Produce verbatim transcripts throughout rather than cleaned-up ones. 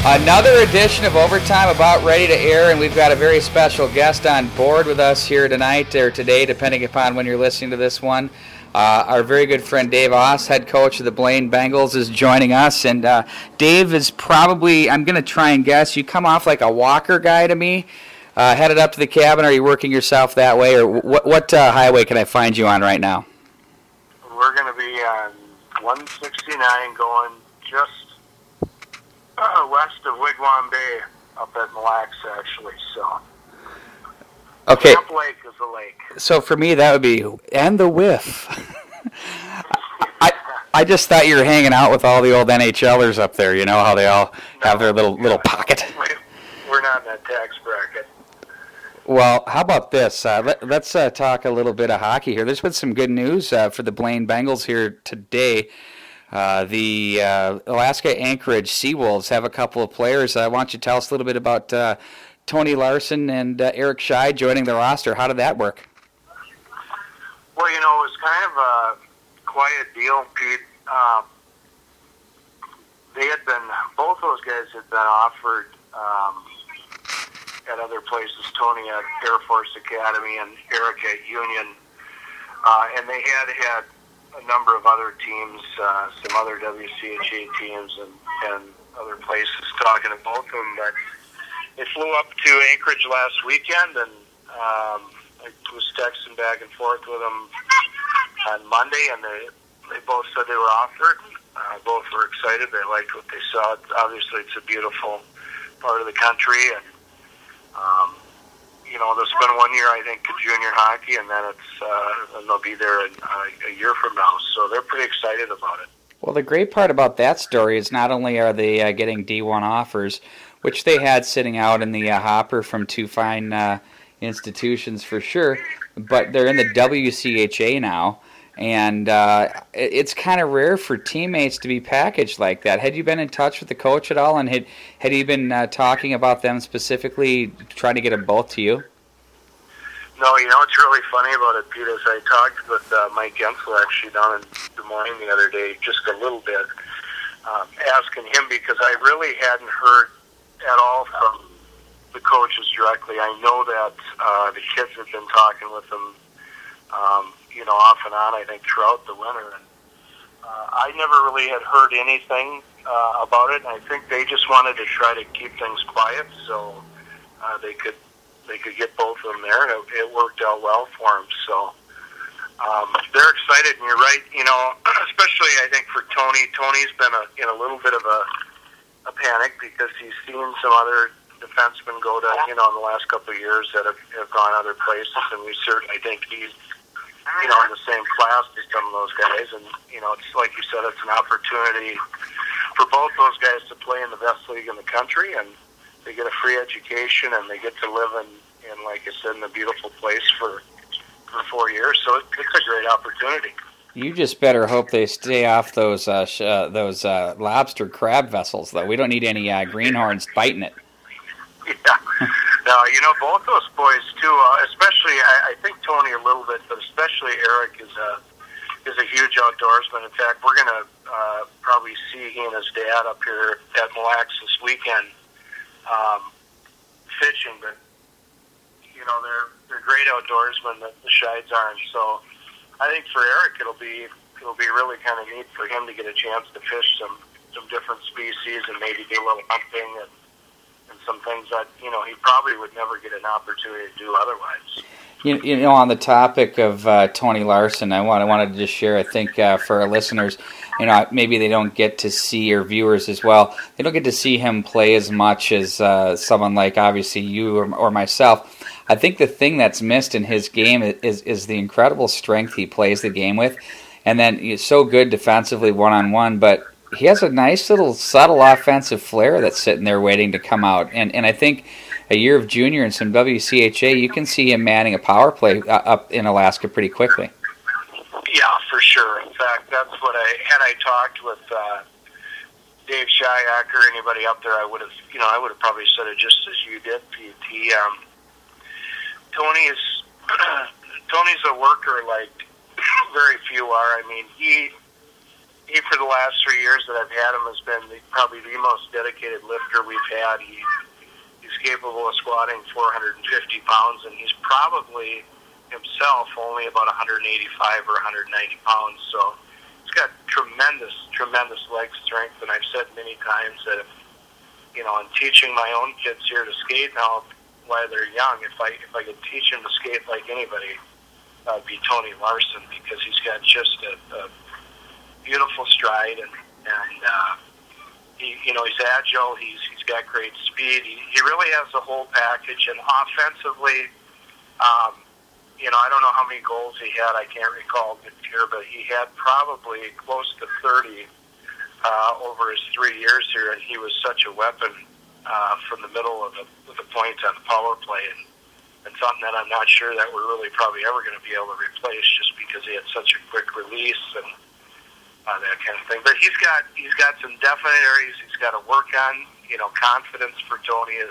Another edition of Overtime about ready to air, and we've got a very special guest on board with us here tonight, or today, depending upon when you're listening to this one. Uh, our very good friend Dave Oss, head coach of the Blaine Bengals, is joining us. And uh, Dave is probably, I'm going to try and guess, you come off like a Walker guy to me. Uh, headed up to the cabin, are you working yourself that way, or what, what uh, highway can I find you on right now? We're going to be on one sixty-nine going just uh, west of Wigwam Bay up at Mille Lacs, actually. So, okay. Camp Lake is the lake. So for me, that would be, and the whiff. I I just thought you were hanging out with all the old NHLers up there. You know how they all have their little little pocket. We're not in that tax bracket. Well, how about this? Uh, let, let's uh, talk a little bit of hockey here. There's been some good news uh, for the Blaine Bengals here today. Uh, the uh, Alaska Anchorage Seawolves have a couple of players. I want you to tell us a little bit about uh, Tony Larson and uh, Eric Scheid joining the roster. How did that work? Well, you know, it was kind of a quiet deal, Pete. Um, they had been, both those guys had been offered um, at other places. Tony at Air Force Academy and Eric at Union. Uh, and they had had a number of other teams, uh, some other W C H A teams and, and other places talking to both of them. But they flew up to Anchorage last weekend, and um, I was texting back and forth with them on Monday, and they, they both said they were offered. Uh, both were excited. They liked what they saw. Obviously, it's a beautiful part of the country, and um, you know, they'll spend one year, I think, in junior hockey, and then it's uh, and they'll be there in, uh, a year from now. So they're pretty excited about it. Well, the great part about that story is not only are they uh, getting D one offers, which they had sitting out in the uh, hopper from two fine uh, institutions for sure, but they're in the W C H A now, and uh, it's kind of rare for teammates to be packaged like that. Had you been in touch with the coach at all, and had, had you been uh, talking about them specifically, trying to get them both to you? No, you know what's really funny about it, Pete, is I talked with uh, Mike Gensel actually down in Des Moines the other day, just a little bit, um, asking him, because I really hadn't heard at all from the coaches directly. I know that uh, the kids have been talking with them, um, you know, off and on, I think, throughout the winter. And uh, I never really had heard anything uh, about it, and I think they just wanted to try to keep things quiet so uh, they could they could get both of them there, and it, it worked out well for them. So um, they're excited, and you're right, you know, especially I think for Tony. Tony's been a, in a little bit of a, a panic because he's seen some other defensemen go to, you know, in the last couple of years that have, have gone other places, and we certainly think he's, you know, in the same class as some of those guys. And, you know, it's like you said, it's an opportunity for both those guys to play in the best league in the country, and they get a free education, and they get to live in, in like I said, in a beautiful place for, for four years. So it, it's a great opportunity. You just better hope they stay off those uh, sh- uh, those uh, lobster crab vessels, though. We don't need any uh, greenhorns biting it. Yeah. No, you know, both those boys, too, uh, especially, I, I think Tony a little bit, but especially Eric is a, is a huge outdoorsman. In fact, we're going to uh, probably see he and his dad up here at Mille Lacs this weekend um, fishing. But, you know, they're they're great outdoorsmen, the, the Scheids are. And so I think for Eric, it'll be it'll be really kind of neat for him to get a chance to fish some, some different species and maybe do a little hunting and and some things that, you know, he probably would never get an opportunity to do otherwise. You, you know, on the topic of uh, Tony Larson, I, want, I wanted to just share, I think, uh, for our listeners, you know, maybe they don't get to see, or viewers as well, they don't get to see him play as much as uh, someone like, obviously, you or, or myself. I think the thing that's missed in his game is, is the incredible strength he plays the game with, and then he's so good defensively one-on-one, but he has a nice little subtle offensive flair that's sitting there waiting to come out. And and I think a year of junior and some W C H A, you can see him manning a power play uh, up in Alaska pretty quickly. Yeah, for sure. In fact, that's what I had. I talked with uh, Dave Shayak or anybody up there, I would have, you know, I would have probably said it just as you did, Pete. He, um, Tony is Tony's a worker like very few are. I mean, he he, for the last three years that I've had him, has been the, probably the most dedicated lifter we've had. He, he's capable of squatting four hundred fifty pounds, and he's probably himself only about one hundred eighty-five or one hundred ninety pounds. So he's got tremendous, tremendous leg strength, and I've said many times that if, you know, I'm teaching my own kids here to skate now while they're young, if I if I could teach them to skate like anybody, uh, it'd be Tony Larson, because he's got just a, a beautiful stride, and and uh, he you know he's agile. He's he's got great speed. He, he really has the whole package. And offensively, um, you know, I don't know how many goals he had. I can't recall this year, but he had probably close to thirty uh, over his three years here, and he was such a weapon uh, from the middle of the, of the point on the power play, and, and something that I'm not sure that we're really probably ever going to be able to replace, just because he had such a quick release and uh, that kind of thing. But he's got he's got some definite areas he's got to work on. You know, confidence for Tony is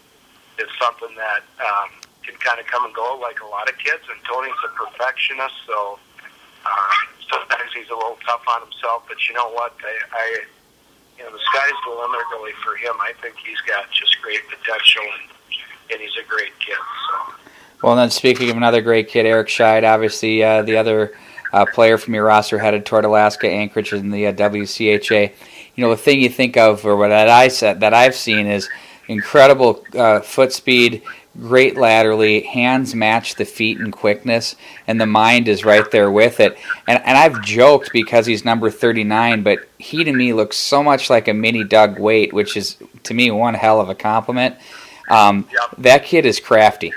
is something that um, can kind of come and go like a lot of kids, and Tony's a perfectionist, so uh, sometimes he's a little tough on himself. But you know what? I, I you know, the sky's the limit really for him. I think he's got just great potential, and, and he's a great kid. So. Well, and then speaking of another great kid, Eric Scheid, obviously uh, the other uh, player from your roster headed toward Alaska Anchorage in the uh, W C H A. You know, the thing you think of, or what I said that I've seen, is incredible uh, foot speed, great laterally, hands match the feet in quickness, and the mind is right there with it. And and I've joked because he's number thirty-nine, but he to me looks so much like a mini Doug Weight, which is to me one hell of a compliment. Um, yep. That kid is crafty.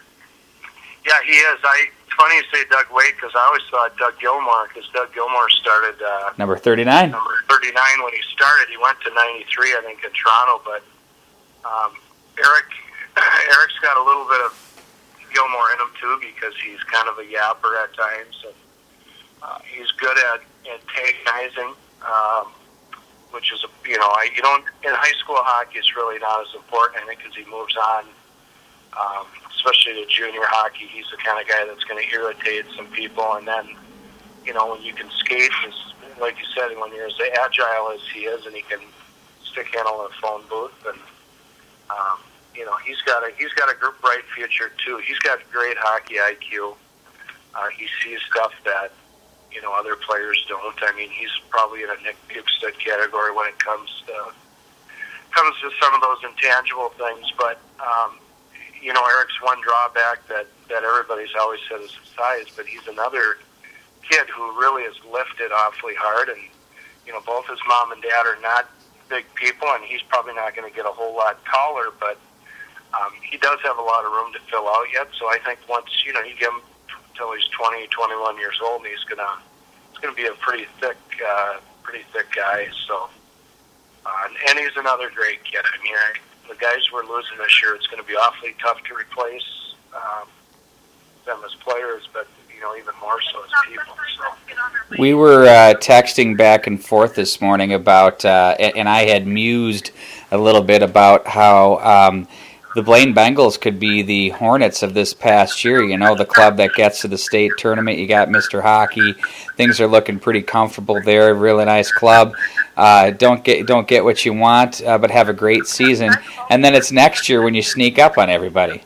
Yeah, he is. I, it's funny you say Doug Weight, because I always thought Doug Gilmore, because Doug Gilmore started uh, number thirty-nine. Number thirty-nine when he started. He went to ninety-three, I think, in Toronto. But um, Eric, Eric's got a little bit of Gilmore in him too, because he's kind of a yapper at times, and uh, he's good at antagonizing, um, which is a, you know, I you don't in high school hockey it's really not as important, I think, because he moves on. Um, especially to junior hockey, he's the kind of guy that's going to irritate some people. And then, you know, when you can skate, is, like you said, when you're as agile as he is, and he can stick handle in a phone booth, and um, you know, he's got a he's got a bright future too. He's got great hockey I Q. Uh, he sees stuff that, you know, other players don't. I mean, he's probably in a Nick Bjugstad category when it comes to comes to some of those intangible things, but. Um, You know, Eric's one drawback that, that everybody's always said is his size, but he's another kid who really has lifted awfully hard. And, you know, both his mom and dad are not big people, and he's probably not going to get a whole lot taller, but um, he does have a lot of room to fill out yet. So I think once, you know, you give him until he's twenty, twenty-one years old, and he's going to it's gonna be a pretty thick, uh, pretty thick guy. So, uh, and he's another great kid. I mean, I, the guys we're losing this year, it's going to be awfully tough to replace um, them as players, but, you know, even more so as people. So. We were uh, texting back and forth this morning about, uh, and I had mused a little bit about how um, the Blaine Bengals could be the Hornets of this past year. You know, the club that gets to the state tournament. You got Mister Hockey. Things are looking pretty comfortable there. Really nice club. Uh, don't get don't get what you want, uh, but have a great season. And then it's next year when you sneak up on everybody.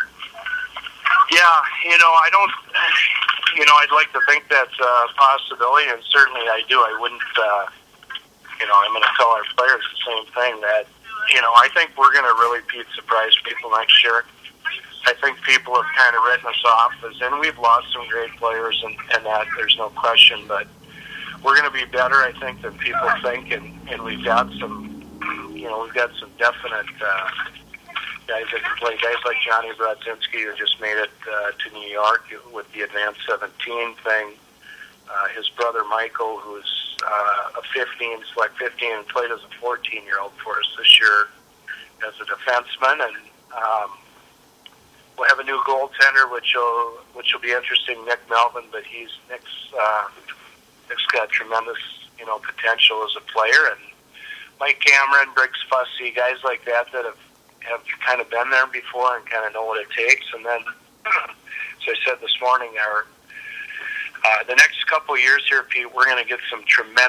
Yeah, you know, I don't, you know, I'd like to think that's a possibility, and certainly I do. I wouldn't, uh, you know, I'm going to tell our players the same thing, that, you know, I think we're going to really, Pete, surprise people next year. I think people have kind of written us off, as, and we've lost some great players, and, and that, there's no question, but we're going to be better, I think, than people think, and, and we've got some, you know, we've got some definite uh, guys that can play. Guys like Johnny Brodzinski, who just made it uh, to New York with the Advanced seventeen thing. Uh, his brother Michael, who's uh, a fifteen, select fifteen, and played as a fourteen-year-old for us this year as a defenseman, and um, we'll have a new goaltender, which will which will be interesting, Nick Melvin, but he's Nick's. Uh, Nick's got tremendous, you know, potential as a player, and Mike Cameron, Briggs Fussy, guys like that that have, have kind of been there before and kind of know what it takes. And then, as I said this morning, our uh, the next couple of years here, Pete, we're going to get some tremendous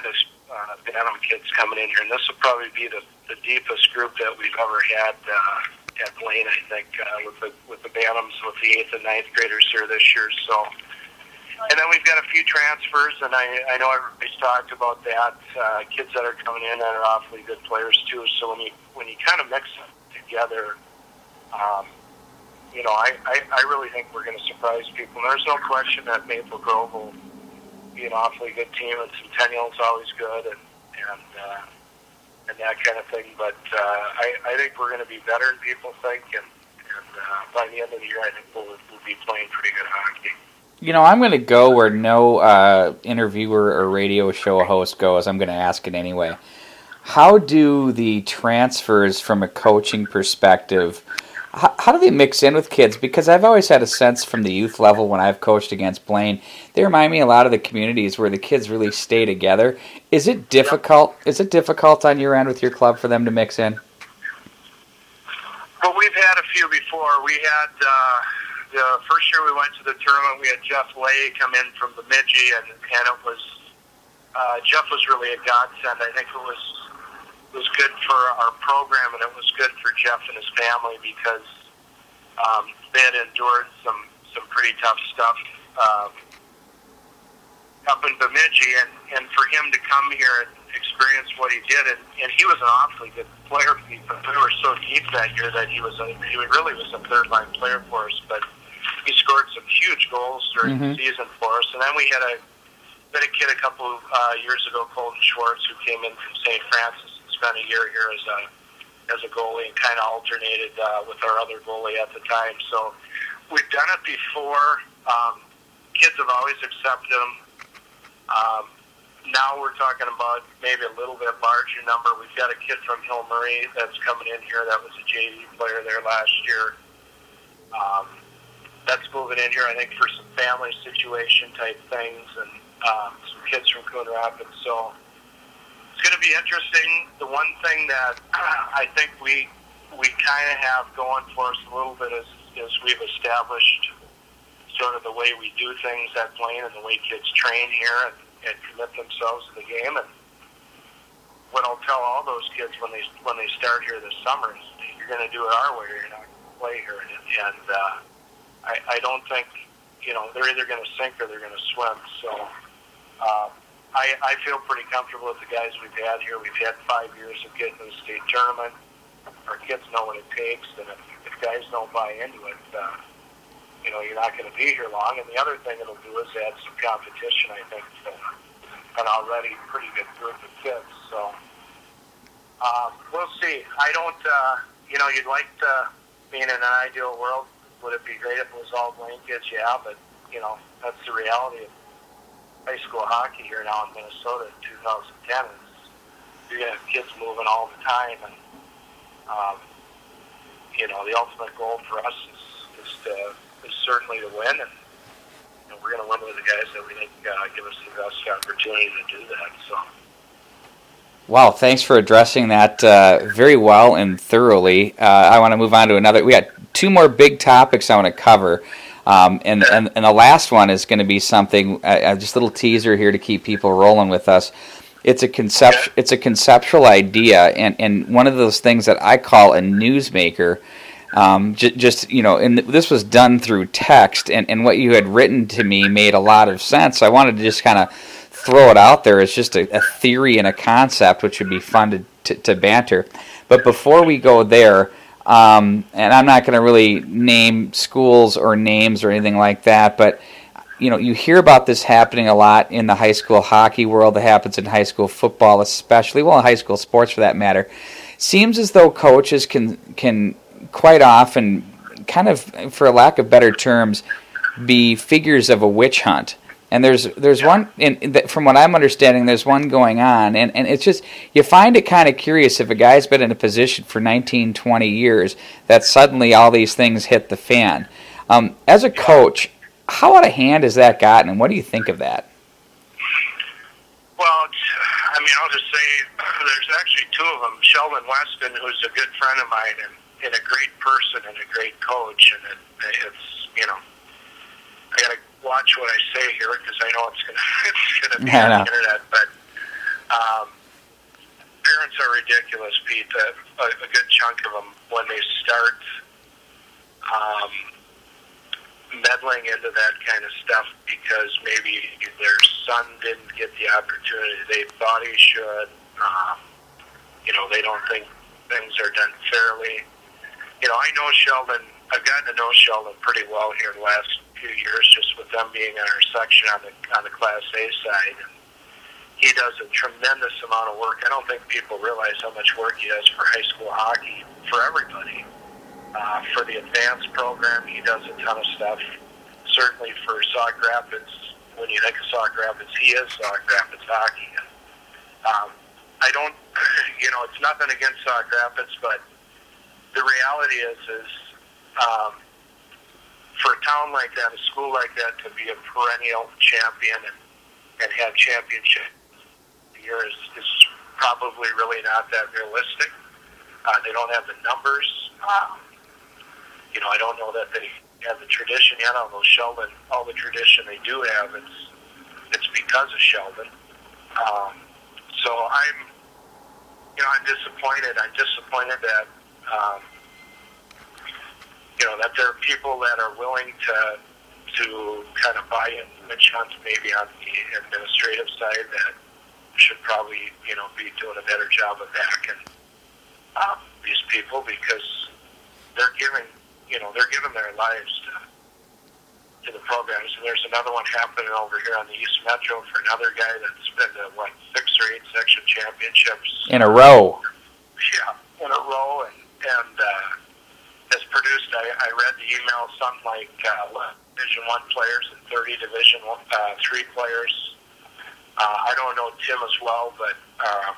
uh, Bantam kids coming in here, and this will probably be the, the deepest group that we've ever had uh, at Blaine, I think, uh, with the with the Bantams, with the eighth and ninth graders here this year. So, and then we've got a few transfers, and I, I know everybody's talked about that. Uh, kids that are coming in that are awfully good players too. So when you when you kind of mix them together, um, you know, I, I, I really think we're going to surprise people. And there's no question that Maple Grove will be an awfully good team, and Centennial's always good, and and uh, and that kind of thing. But uh, I, I think we're going to be better than people think, and, and uh, by the end of the year, I think we'll, we'll be playing pretty good hockey. You know, I'm going to go where no uh, interviewer or radio show host goes. I'm going to ask it anyway. How do the transfers from a coaching perspective, how, how do they mix in with kids? Because I've always had a sense from the youth level when I've coached against Blaine, they remind me a lot of the communities where the kids really stay together. Is it difficult? Yep. Is it difficult on your end with your club for them to mix in? Well, we've had a few before. We had... Uh, The first year we went to the tournament, we had Jeff Lay come in from Bemidji, and, and it was uh, Jeff was really a godsend. I think it was it was good for our program, and it was good for Jeff and his family because um, they had endured some some pretty tough stuff um, up in Bemidji, and, and for him to come here and experience what he did, and, and he was an awfully good player. We were so deep that year that he was a, he really was a third line player for us, but he scored some huge goals during mm-hmm. the season for us. And then we had a, had a kid a couple uh, years ago, Colton Schwartz, who came in from Saint Francis and spent a year here as a as a goalie and kind of alternated uh, with our other goalie at the time. So we've done it before. Um, kids have always accepted them. Um, now we're talking about maybe a little bit larger number. We've got a kid from Hill Murray that's coming in here that was a J V player there last year. Um, that's moving in here, I think, for some family situation type things, and um, some kids from Coon Rapids. So it's going to be interesting. The one thing that uh, I think we we kind of have going for us a little bit is, is we've established sort of the way we do things at Blaine and the way kids train here and, and commit themselves to the game. And what I'll tell all those kids when they when they start here this summer is you're going to do it our way or you're not going to play here. And, and uh, I, I don't think, you know, they're either going to sink or they're going to swim. So uh, I, I feel pretty comfortable with the guys we've had here. We've had five years of getting to the state tournament. Our kids know what it takes, and if, if guys don't buy into it, uh, you know, you're not going to be here long. And the other thing it'll do is add some competition, I think, to an already pretty good group of kids. So uh, we'll see. I don't, uh, you know, you'd like to, being in an ideal world, would it be great if it was all Blaine kids? Yeah, but, you know, that's the reality of high school hockey here now in Minnesota in two thousand ten. Is you're going to have kids moving all the time. And, um, you know, the ultimate goal for us is, is, to, is certainly to win. And you know, we're going to win with the guys that we think uh, give us the best opportunity to do that. So. Wow, thanks for addressing that uh, very well and thoroughly. Uh, I want to move on to another. We got two more big topics I want to cover. Um, and, and, and the last one is going to be something, uh, just a little teaser here to keep people rolling with us. It's a concept, it's a conceptual idea, and, and one of those things that I call a newsmaker. Um, j- just, you know, and this was done through text, and, and what you had written to me made a lot of sense. So I wanted to just kind of throw it out there as just a, a theory and a concept, which would be fun to, to, to banter. But before we go there, um, and I'm not going to really name schools or names or anything like that, but you know, you hear about this happening a lot in the high school hockey world. It happens in high school football, especially, well, in high school sports for that matter. Seems as though coaches can can quite often, kind of, for lack of better terms, be figures of a witch hunt. And there's there's one, in, from what I'm understanding, there's one going on, and, and it's just, you find it kind of curious if a guy's been in a position for nineteen, twenty years, that suddenly all these things hit the fan. Um, as a coach, how out of hand has that gotten, and what do you think of that? Well, I mean, I'll just say there's actually two of them. Sheldon Weston, who's a good friend of mine, and, and a great person and a great coach, and it, it's, you know, I got to watch what I say here because I know it's going to it's going to be on the internet. But Um, parents are ridiculous, Pete. A, a, a good chunk of them, when they start um, meddling into that kind of stuff because maybe their son didn't get the opportunity they thought he should. Um, you know, they don't think things are done fairly. You know, I know Sheldon. I've gotten to know Sheldon pretty well here the last few years, just with them being in our section on the on the Class A side. And he does a tremendous amount of work. I don't think people realize how much work he does for high school hockey, for everybody. Uh, for the advanced program, he does a ton of stuff. Certainly for Sauk Rapids, when you think of Sauk Rapids, he is Sauk Rapids hockey. And, um, I don't, you know, it's nothing against Sauk Rapids, but the reality is, is um, for a town like that, a school like that, to be a perennial champion and, and have championship years is probably really not that realistic. Uh, they don't have the numbers. Um, you know, I don't know that they have the tradition yet. Although Sheldon, all the tradition they do have, it's it's because of Sheldon. Um, so I'm, you know, I'm disappointed. I'm disappointed that, um, you know, that there are people that are willing to to kind of buy in witch hunt maybe on the administrative side that should probably, you know, be doing a better job of backing um, these people because they're giving, you know, they're giving their lives to to the programs. And there's another one happening over here on the East Metro for another guy that's been to, what, six or eight section championships. In a row. Yeah, in a row. And, and uh, has produced, I, I read the email, something like uh, Division One players and thirty Division one, uh, Three players. Uh, I don't know Tim as well, but um,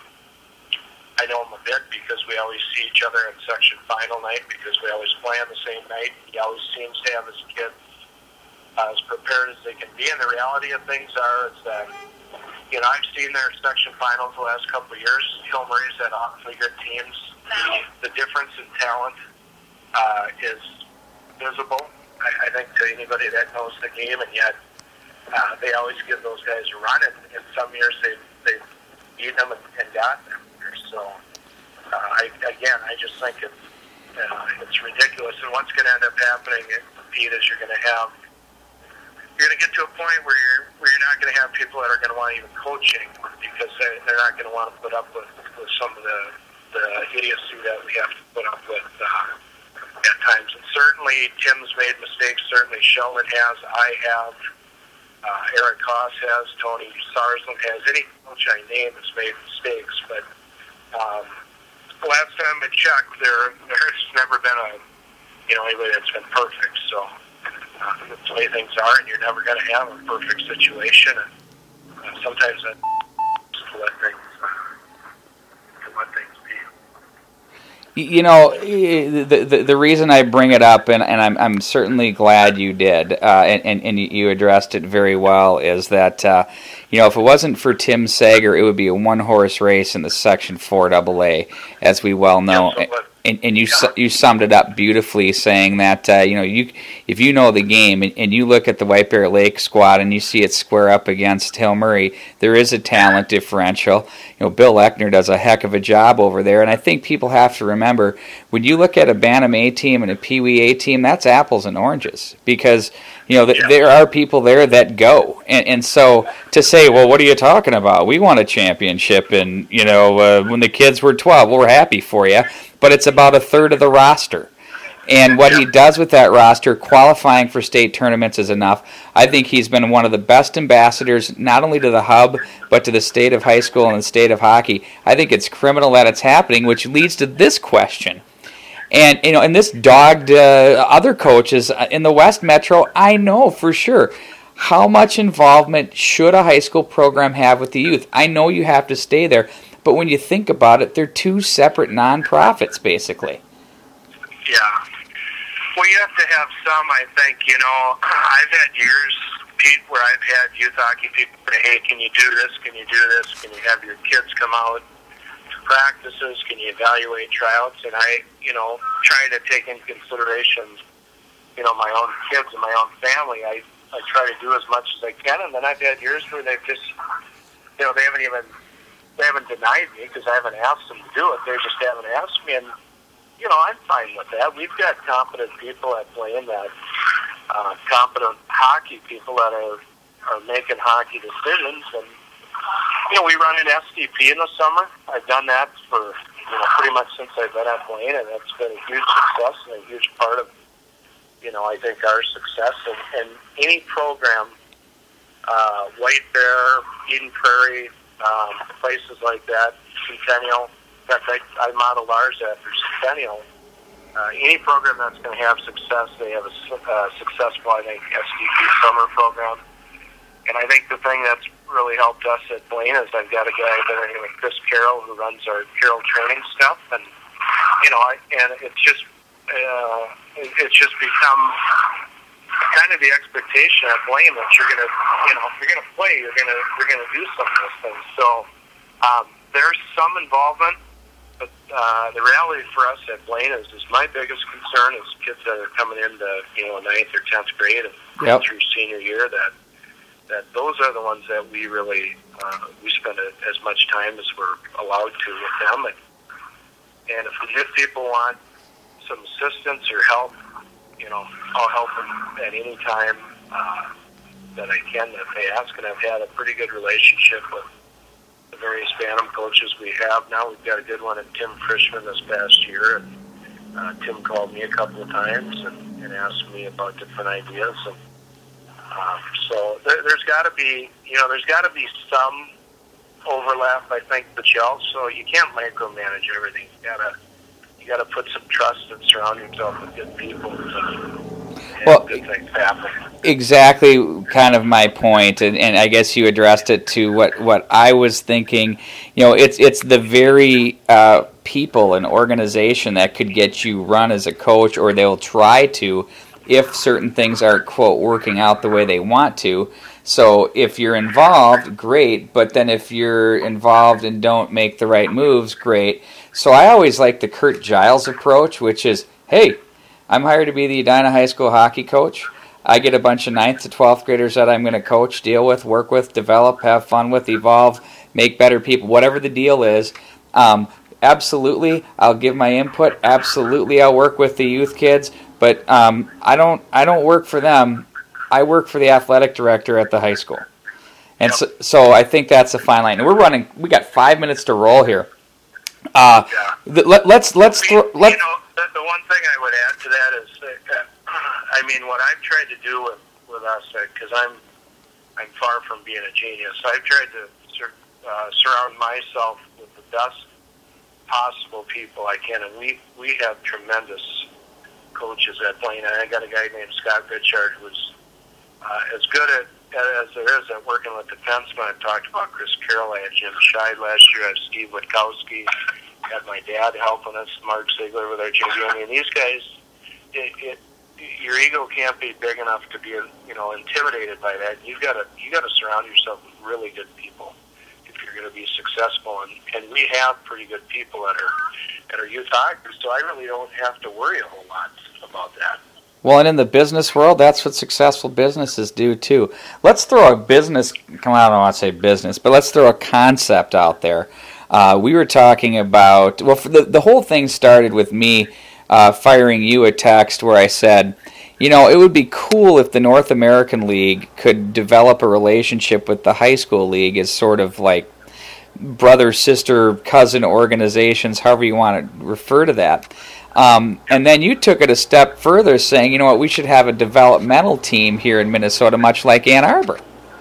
I know him a bit because we always see each other at section final night because we always play on the same night. He always seems to have his kids uh, as prepared as they can be. And the reality of things are is that, you know, I've seen their section finals the last couple of years. Hill Murray's had awfully good teams. The, the difference in talent uh, is visible, I, I think, to anybody that knows the game, and yet uh, they always give those guys a run. And in some years they've, they've beaten them and, and gotten them. So, uh, I, again, I just think it's, uh, it's ridiculous. And what's going to end up happening, Pete, is you're going to have, you're going to get to a point where you're where you're not going to have people that are going to want even coaching because they're, they're not going to want to put up with, with some of the, the idiocy that we have to put up with uh, at times. And certainly Tim's made mistakes. Certainly Sheldon has. I have. Uh, Eric Haas has. Tony Sarsland has. Any coach I name has made mistakes, but Um, last time I checked, there there's never been a you know anybody that's been perfect. So uh, that's the way things are, and you're never going to have a perfect situation. And uh, sometimes that to let things uh, to let things be. You know, the, the the reason I bring it up, and, and I'm I'm certainly glad you did, uh, and, and and you addressed it very well, is that uh, you know if it wasn't for Tim Sager, it would be a one horse race in the Section Four Double A, as we well know. Yes, And, and you yeah. you summed it up beautifully, saying that uh, you know you if you know the game and, and you look at the White Bear Lake squad and you see it square up against Hill Murray, there is a talent differential. You know, Bill Eckner does a heck of a job over there, and I think people have to remember when you look at a Bantam A team and a Pee Wee A team, that's apples and oranges because you know th- yeah. there are people there that go, and and so to say, well, what are you talking about? We won a championship, and you know uh, when the kids were twelve, well, we're happy for you. But it's about a third of the roster. And what he does with that roster, qualifying for state tournaments is enough. I think he's been one of the best ambassadors, not only to the hub, but to the state of high school and the state of hockey. I think it's criminal that it's happening, which leads to this question. And you know, and this dogged uh, other coaches in the West Metro, I know for sure. How much involvement should a high school program have with the youth? I know you have to stay there. But when you think about it, they're two separate nonprofits, basically. Yeah. Well, you have to have some, I think. You know, I've had years, Pete, where I've had youth hockey people say, hey, can you do this? Can you do this? Can you have your kids come out to practices? Can you evaluate tryouts? And I, you know, trying to take into consideration, you know, my own kids and my own family, I, I try to do as much as I can. And then I've had years where they've just, you know, they haven't even they haven't denied me because I haven't asked them to do it. They just haven't asked me, and you know, I'm fine with that. We've got competent people at playing that, uh, competent hockey people that are are making hockey decisions, and you know, we run an S D P in the summer. I've done that for you know pretty much since I've been at Blaine, and it's been a huge success and a huge part of you know I think our success. And, and any program, uh, White Bear, Eden Prairie, um, places like that, Centennial. In fact, I, I modeled ours after Centennial. Uh, any program that's going to have success, they have a uh, successful, I think, S D P summer program. And I think the thing that's really helped us at Blaine is I've got a guy by the name of Chris Carroll who runs our Carroll training stuff, and you know, I, and it's just uh, it, it's just become kind of the expectation at Blaine that you're gonna, you know, if you're gonna play, you're gonna you're gonna do some of those things. So um, there's some involvement, but uh, the reality for us at Blaine is, is my biggest concern is kids that are coming into you know ninth or tenth grade and yep. through senior year that. that those are the ones that we really, uh, we spend a, as much time as we're allowed to with them. And, and if, if people want some assistance or help, you know, I'll help them at any time uh, that I can if they ask. And I've had a pretty good relationship with the various Bantam coaches we have now. We've got a good one in Tim Frischman this past year. And uh, Tim called me a couple of times and, and asked me about different ideas. And, Um, so there, there's got to be, you know, there's got to be some overlap, I think, but you also you can't micromanage everything. You gotta you gotta put some trust and surround yourself with good people. And well, good things happen. Exactly, kind of my point, and, and I guess you addressed it to what, what I was thinking. You know, it's it's the very uh, people and organization that could get you run as a coach, or they'll try to, if certain things are, quote, working out the way they want to. So if you're involved, great, but then if you're involved and don't make the right moves, great. So I always like the Kurt Giles approach, which is, hey, I'm hired to be the Edina High School hockey coach. I get a bunch of ninth to twelfth graders that I'm going to coach, deal with, work with, develop, have fun with, evolve, make better people, whatever the deal is. Um, absolutely, I'll give my input. Absolutely, I'll work with the youth kids. But um, I don't. I don't work for them. I work for the athletic director at the high school, and yep. so, so I think that's a fine line. And we're running. We got five minutes to roll here. Uh, yeah. The, let, let's let's I mean, thro- let. You know, the, the one thing I would add to that is, that, uh, I mean, what I've tried to do with with us, because uh, I'm I'm far from being a genius. I've tried to sur- uh, surround myself with the best possible people I can, and we we have tremendous coaches at Blaine. I got a guy named Scott Richard who's uh, as good at as there is at working with defensemen. I talked about Chris Carroll. I had Jim Scheid last year. I had Steve Witkowski. I had my dad helping us, Mark Ziegler with our J V. I mean, these guys, it, it, your ego can't be big enough to be, you know, intimidated by that. You've got to you got to surround yourself with really good people if you're going to be successful. And, and we have pretty good people at our at our youth hockey, so I really don't have to worry a whole lot about that. Well, and in the business world, that's what successful businesses do too. Let's throw a business, come on, I don't want to say business, but let's throw a concept out there. Uh, we were talking about, well, for the, the whole thing started with me uh, firing you a text where I said, you know, it would be cool if the North American League could develop a relationship with the high school league as sort of like brother, sister, cousin organizations, however you want to refer to that. Um, and then you took it a step further, saying, you know what, we should have a developmental team here in Minnesota, much like Ann Arbor.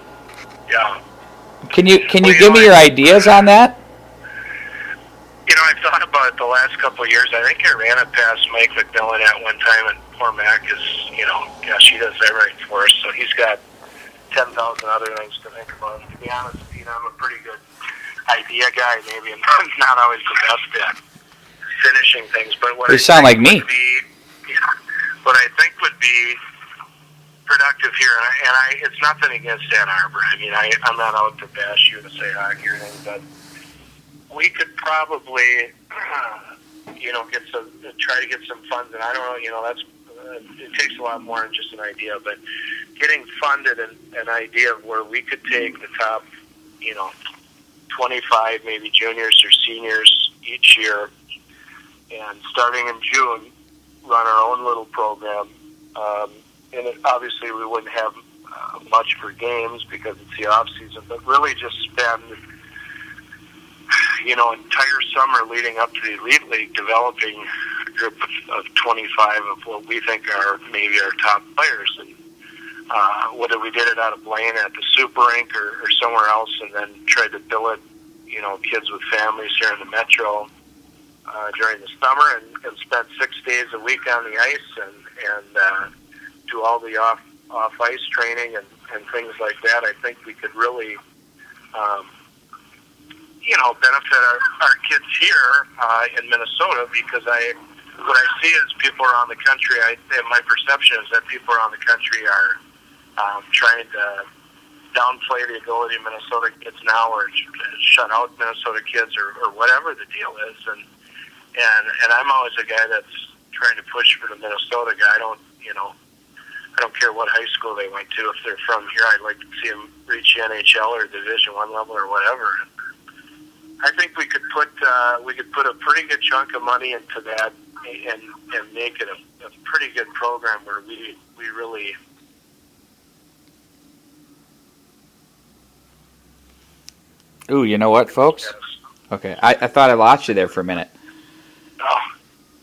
Yeah. Can you can you well, give you know, me your I, ideas on that? You know, I've thought about it the last couple of years. I think I ran it past Mike McMillan at one time, and poor Mac is, you know, gosh, he does everything for us, so he's got ten thousand other things to think about. To be honest with you, I'm a pretty good idea guy, maybe, and I'm not always the best at finishing things, but what you I sound think like me. Would be, yeah, what I think would be productive here, and, I, and I, it's nothing against Ann Arbor. I mean, I, I'm not out to bash you to say hockey or anything, but we could probably, you know, get some, try to get some funds, and I don't know, you know, that's uh, it takes a lot more than just an idea, but getting funded and an idea of where we could take the top, you know, twenty-five, maybe juniors or seniors each year, and starting in June, run our own little program. Um, and it, obviously we wouldn't have uh, much for games because it's the off season, but really just spend, you know, entire summer leading up to the Elite League developing a group of, of twenty-five of what we think are maybe our top players. And uh, whether we did it out of Blaine at the Super Rink or, or somewhere else, and then tried to bill it, you know, kids with families here in the Metro uh, during the summer, and, and spent six days a week on the ice and, and uh, do all the off, off ice training and, and things like that. I think we could really, um, you know, benefit our, our kids here uh, in Minnesota, because I, what I see is people around the country, I, my perception is that people around the country are um, trying to downplay the ability of Minnesota kids now, or shut out Minnesota kids, or, or whatever the deal is. And, and, and I'm always a guy that's trying to push for the Minnesota guy. I don't, you know, I don't care what high school they went to. If they're from here, I'd like to see them reach the N H L or Division One level or whatever. And I think we could put uh, we could put a pretty good chunk of money into that, and and make it a, a pretty good program where we we really. Ooh, you know what, folks? Yes. Okay, I, I thought I lost you there for a minute. Oh, oh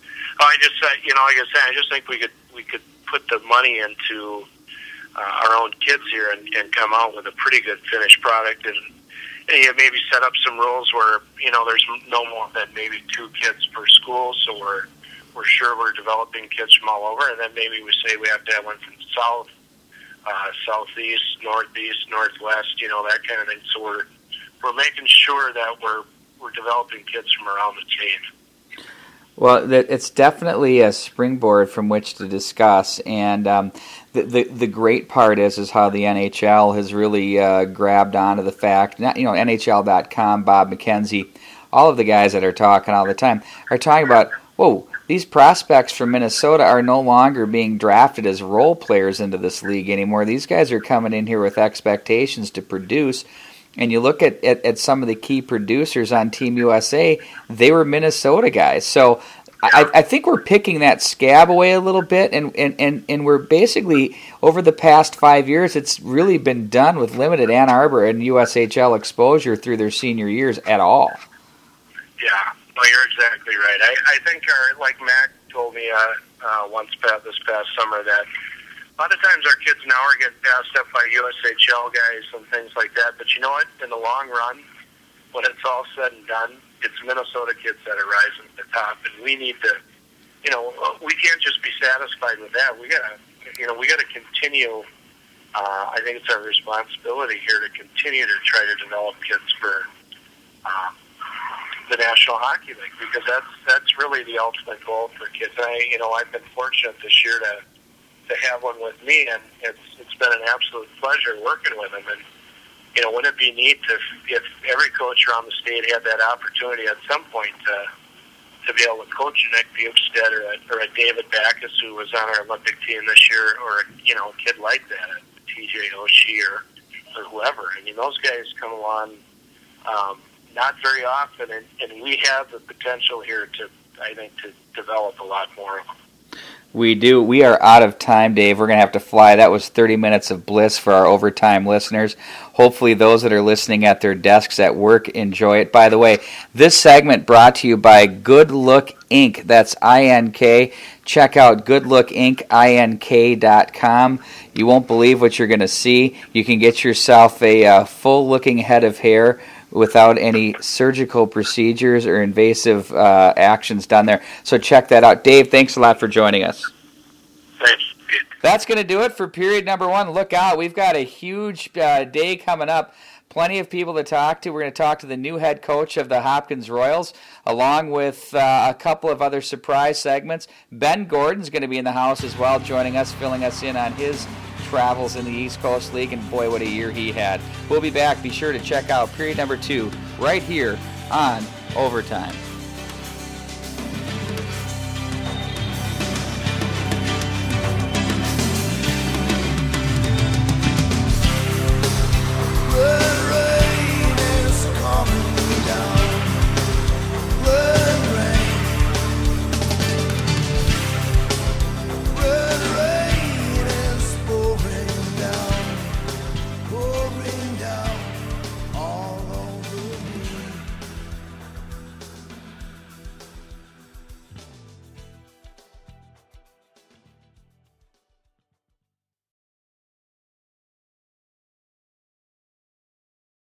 I just uh, you know, like I said, I just think we could we could put the money into uh, our own kids here and, and come out with a pretty good finished product, and, and you maybe set up some rules where, you know, there's no more than maybe two kids per school, so we're we're sure we're developing kids from all over, and then maybe we say we have to have one from south, uh, southeast, northeast, northwest, you know, that kind of thing. So we're we're making sure that we're we're developing kids from around the state. Well, it's definitely a springboard from which to discuss, and um, the, the the great part is is how the N H L has really uh, grabbed onto the fact. Not, you know, N H L dot com, Bob McKenzie, all of the guys that are talking all the time are talking about, whoa, these prospects from Minnesota are no longer being drafted as role players into this league anymore. These guys are coming in here with expectations to produce. And you look at, at, at some of the key producers on Team U S A, they were Minnesota guys. So I, I think we're picking that scab away a little bit, and, and, and, and we're basically, over the past five years, it's really been done with limited Ann Arbor and U S H L exposure through their senior years at all. Yeah, no, you're exactly right. I, I think, our, like Mac told me uh, uh, once past, this past summer, that a lot of times our kids now are getting passed up by U S H L guys and things like that. But you know what? In the long run, when it's all said and done, it's Minnesota kids that are rising to the top, and we need to, you know, we can't just be satisfied with that. We gotta, you know, we gotta continue. Uh, I think it's our responsibility here to continue to try to develop kids for uh, the National Hockey League, because that's that's really the ultimate goal for kids. And I, you know, I've been fortunate this year to. to have one with me, and it's it's been an absolute pleasure working with him. And, you know, wouldn't it be neat if, if every coach around the state had that opportunity at some point to to be able to coach a Nick Bukestad or a, or a David Backus, who was on our Olympic team this year, or, you know, a kid like that, T J Oshie or, or whoever. I mean, those guys come along um, not very often, and, and we have the potential here to, I think, to develop a lot more of them. We do. We are out of time, Dave. We're going to have to fly. That was thirty minutes of bliss for our overtime listeners. Hopefully those that are listening at their desks at work enjoy it. By the way, this segment brought to you by Good Look Incorporated. That's I N K. Check out good look inc ink dot com. You won't believe what you're going to see. You can get yourself a uh, full-looking head of hair without any surgical procedures or invasive uh, actions done there. So check that out. Dave, thanks a lot for joining us. Thanks. That's going to do it for period number one. Look out. We've got a huge uh, day coming up. Plenty of people to talk to. We're going to talk to the new head coach of the Hopkins Royals, along with uh, a couple of other surprise segments. Ben Gordon's going to be in the house as well, joining us, filling us in on his travels in the East Coast League, and boy, what a year he had. We'll be back. Be sure to check out period number two right here on Overtime.